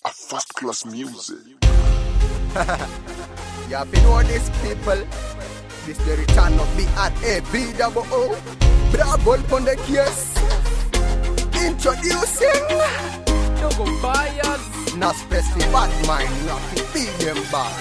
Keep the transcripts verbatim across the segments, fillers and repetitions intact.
A first class music. You have been all these people. This the return of B at A B double O. Bravo on the case. Introducing Double Bias. not specific bad mind, not to be them bad.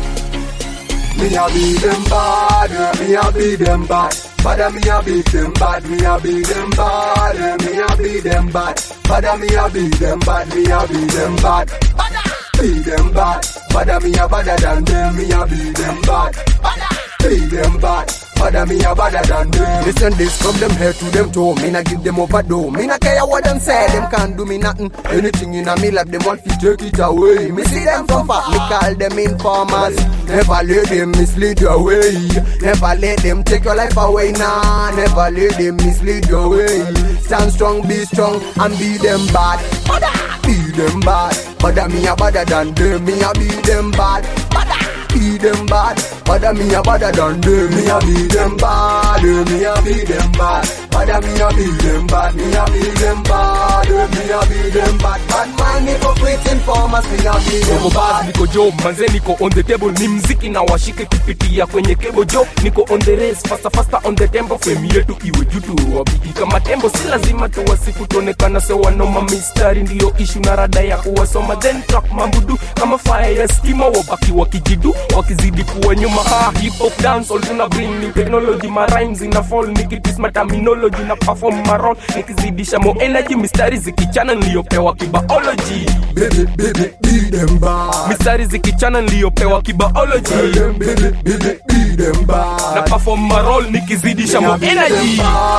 Me a beat them bad, me a beat them bad. Bada me a beat them bad, me a beat them bad, me a beat them bad. Bada me a beat them bad, me a beat them bad. Bada beat them bad, bada me a badder than them, me a beat them bad. Bada beat them bad, bada me a badder than them. Listen this from them head to them toe. Me not give them overdose. Me not care what them say. Them can't do me nothing. Anything in a me lap, them want to take it away. Me see them from far. Me call them informers. Never let them mislead your way. Never let them take your life away. Nah, never let them mislead your way. Stand strong, be strong, and be them bad. Bada, be them bad. Bada me a badder than them. Me a be them bad. Bada, be them bad. Bada me a badder than them. Me a beat them bad, me a beat them bad. Bada me a beat them bad, me a beat them bad, me a beat them bad. Bad man hypocrite informers, me a beat them Niko bad, bad. niko job, manze niko on the table. Ni mziki na washike kupitia kwenye kebo job. Niko on the race, faster faster on the tempo. Fame yetu iwe jutu, wabiki kama tembo. Si lazima tuwasifu tuonekana sawa noma. Mistari ndiyo issue na rada ya kuwasoma. Then track mambudu kama fire ya stima. Wabaki wakijidu, wakizidi kuwa nyuma. Ha, hip hop dance, all tuna bring new technology. My rhymes ina fall, nikitis my terminology. Na perform my role, nikizidisha mo energy. Mistari zikichana niliyopewa kibiology. Baby, baby, beat them bad. Mistari zikichana niliyopewa kibiology. Tell them, baby, baby, beat them bad. Na perform my role, nikizidisha mo energy.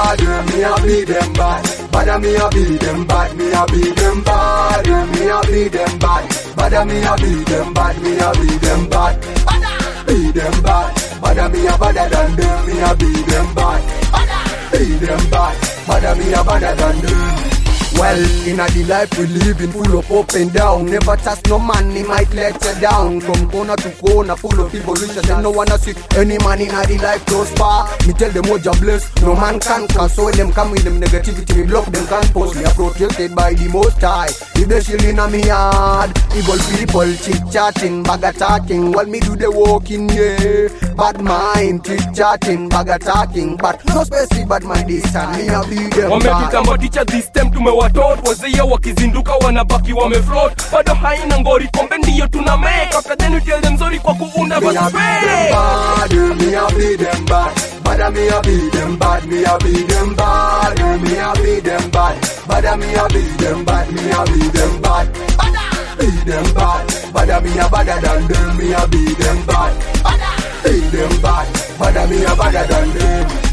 Me a beat them bad, bada me a beat them bad, me a beat them bad, me a beat them bad, bada me a beat them bad, me a beat them bad, bada beat them bad, bada me a badder than them, me a beat them bad, bada beat them bad, bada me a badder than them. Well, in a the life we live in, full of up and down. Never trust no man, he might let you down. From corner to corner, full of people rich and no one see any man in a the life prosper. Me tell them what you bless, no man can cancel. When them come with them negativity, me block them can't post. Me are protected by the most high. If they chill in a me yard, evil people chit-chatting, bag attacking. While me do the walking, yeah. Bad mind, chit-chatting, bag attacking. But no specific bad mind this time, me a be them Wamepita bad. mboticha this time tumewatoto. Wazee wakizinduka wanabaki wamefloat. Bado haina ngori kombe ndiyo tuna make. After then we tell them sorry kwa kuunda Me a basi beat them bad, me a beat them bad, bada me a beat them bad, me a beat them bad, me a beat them bad, bada me a beat them bad, me a beat them bad, bada beat them bad, bada me a badder than them, me a beat them bad, bada beat them bad, bada me a badder than them.